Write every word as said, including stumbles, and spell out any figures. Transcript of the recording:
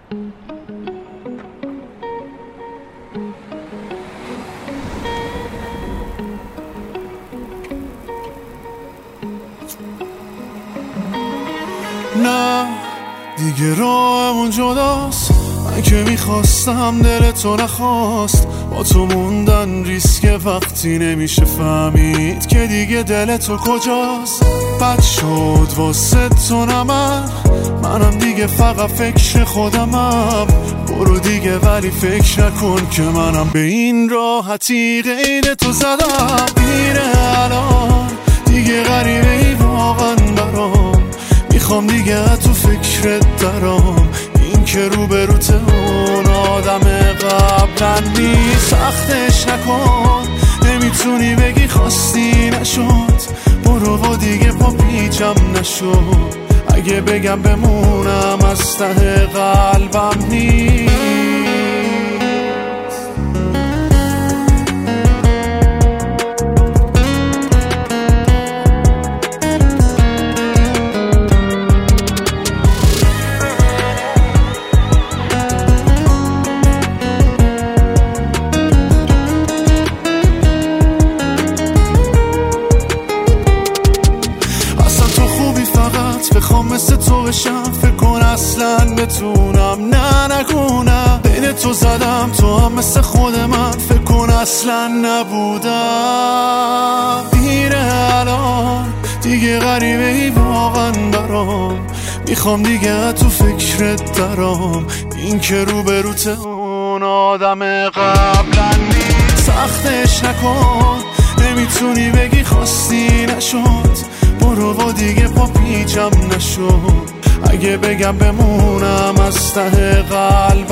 نه دیگه راهمون جداست، من که میخواستم دل تو نخواست. با تو موندن ریسک وقتی نمیشه فهمید که دیگه دل تو کجاست. بد شد واسه تو نمر، منم دیگه فقط فکر خودمم. برو دیگه ولی فکر نکن که منم به این راحتی غیر تو زدم. میره الان دیگه غریبه ای واقعا برام، میخوام دیگه تو فکرت درام. این که روبروت اون آدم قبلا نیست. سختش نکن، نمیتونی بگی خواستی نشد. برو و دیگه پا پیچم نشد. اگه بگم بمونم از ته قلبم نیست. بخوام مثل تو بشم، فکر کن اصلا بتونم. نه نگونم بین تو زدم، تو هم مثل خود من فکر کن اصلا نبودم. دیره الان دیگه غریبه ای واقعا برام، میخوام دیگه تو فکرت درام. این که روبروت اون آدم قبلا نیست. سختش نکن، نمیتونی بگی خواستی نشد. برو و دیگه پا پیچم نشد. اگه بگم بمونم از ته قلب